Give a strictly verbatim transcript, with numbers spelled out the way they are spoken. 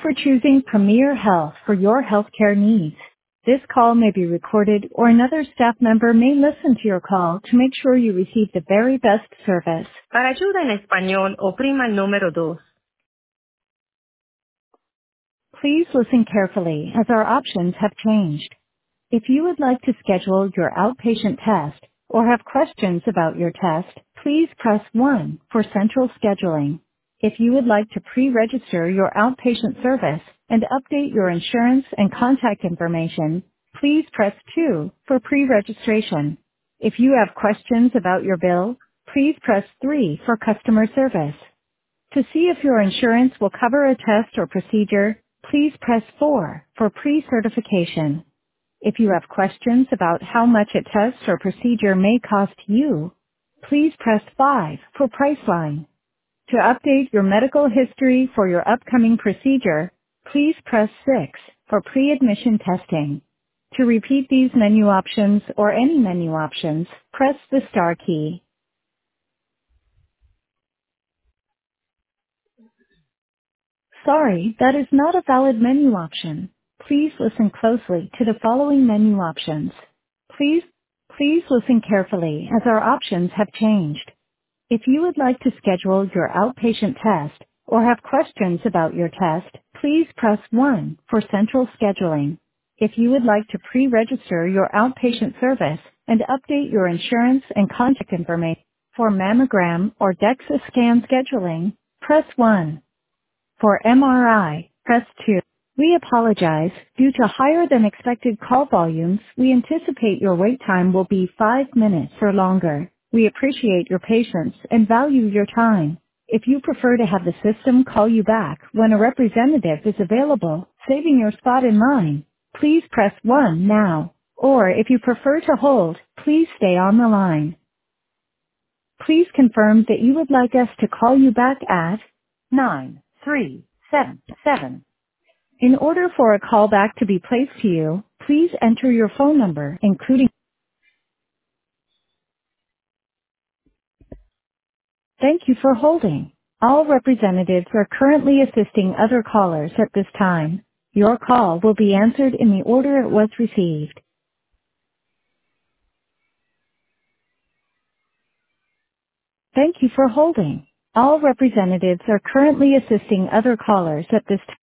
for choosing Premier Health for your healthcare needs. This call may be recorded or another staff member may listen to your call to make sure you receive the very best service. Para ayuda en español, oprima el número dos. Please listen carefully as our options have changed. If you would like to schedule your outpatient test or have questions about your test, please press one for central scheduling. If you would like to pre-register your outpatient service and update your insurance and contact information, please press two for pre-registration. If you have questions about your bill, please press three for customer service. To see if your insurance will cover a test or procedure, please press four for pre-certification. If you have questions about how much a test or procedure may cost you, please press five for Priceline. To update your medical history for your upcoming procedure, please press six for pre-admission testing. To repeat these menu options or any menu options, press the star key. Sorry, that is not a valid menu option. Please listen closely to the following menu options. Please, please listen carefully as our options have changed. If you would like to schedule your outpatient test or have questions about your test, please press one for central scheduling. If you would like to pre-register your outpatient service and update your insurance and contact information for mammogram or DEXA scan scheduling, press one. For M R I, press two. We apologize. Due to higher than expected call volumes, we anticipate your wait time will be five minutes or longer. We appreciate your patience and value your time. If you prefer to have the system call you back when a representative is available, saving your spot in line, please press one now. Or if you prefer to hold, please stay on the line. Please confirm that you would like us to call you back at nine three seven seven. In order for a callback to be placed to you, please enter your phone number, including. Thank you for holding. All representatives are currently assisting other callers at this time. Your call will be answered in the order it was received. Thank you for holding. All representatives are currently assisting other callers at this time.